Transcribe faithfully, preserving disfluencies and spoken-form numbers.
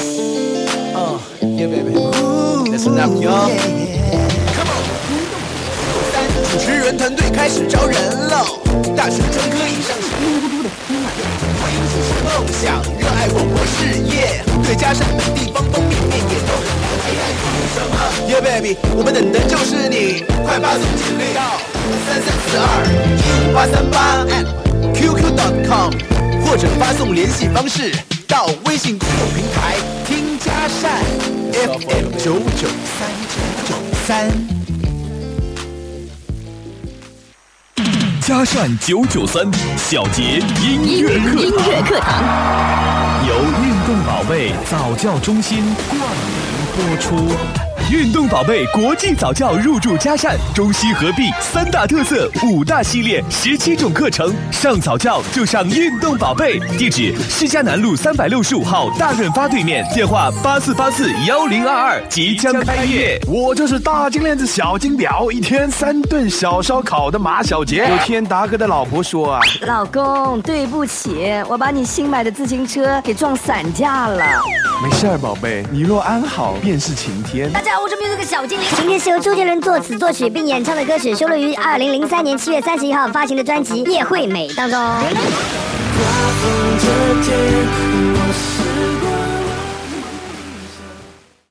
Uh, yeah, baby. Listen up, y'all. Come on. 主持人团队开始招人喽，大学生可以上线。欢迎支持梦想，热爱广播事业，对嘉善本地方方面面也都很了解。什么 ？Yeah, baby， 我们等的就是你，快发送简历到三三四二一五八三八 at Q Q dot com， 或者发送联系方式到微信公众平台听嘉善 F M 九九三九九三。 嘉善九九三小杰音乐课音乐课堂由运动宝贝早教中心冠名播出。运动宝贝国际早教入驻嘉善，中西合璧三大特色，五大系列，十七种课程。上早教就上运动宝贝，地址施嘉南路三百六十五号大润发对面，电话八四八四幺零二二，即将开业。 我就是大金链子小金表，一天三顿小烧烤的马小杰。有天达哥的老婆说啊， 老公，对不起，我把你新买的自行车给撞散架了。 没事儿，宝贝，你若安好，便是晴天。 大家好，我是这个小精灵。今天是由周杰伦作词作曲并演唱的歌曲，收录于二零零三年七月三十一号发行的专辑《叶惠美》当中。刮风这天，我是